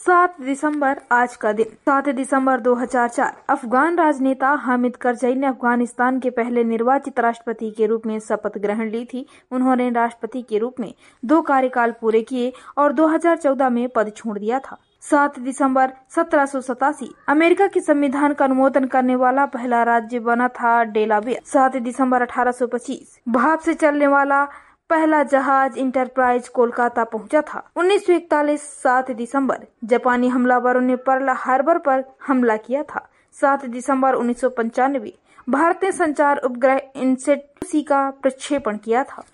7 दिसंबर आज का दिन। 7 दिसंबर 2004 अफगान राजनेता हामिद करजई ने अफगानिस्तान के पहले निर्वाचित राष्ट्रपति के रूप में शपथ ग्रहण ली थी। उन्होंने राष्ट्रपति के रूप में 2 कार्यकाल पूरे किए और 2014 में पद छोड़ दिया था। 7 दिसंबर 1787 अमेरिका के संविधान का अनुमोदन करने वाला पहला राज्य बना था डेलावेयर। 7 दिसंबर 1825 भाप से चलने वाला पहला जहाज इंटरप्राइज कोलकाता पहुंचा था। 1941 7 दिसंबर जापानी हमलावरों ने पर्ल हार्बर पर हमला किया था। 7 दिसंबर 1995 भारत ने संचार उपग्रह इनसेट का प्रक्षेपण किया था।